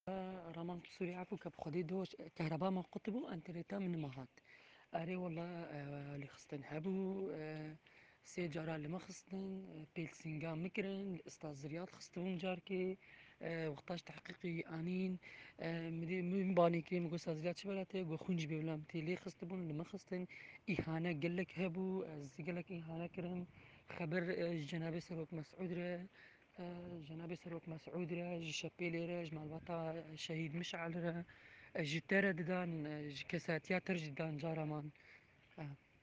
رامان سوري عفو كب خدي دوش كهرباء ما قطبو أنت ريتا من مهات. أري والله اللي خصتن هبو سي جارا اللي ما خصتن بيلسينجا مكرن الأستاذ رياض خصتون جاركي وقتاش تحقيقي آنين مدي من باني كريم جو أستاذ رياض شبلاتي جو خونج بيولامتي لي خصتبون اللي ما خصتن إهانة قالك هبو قالك إهانة كرن خبر جناب سروك مسعود جناب سروك مسعود را شبيلي را مالباتا شهيد مشعل را جتارة ددان كساتياتر جدان جارمان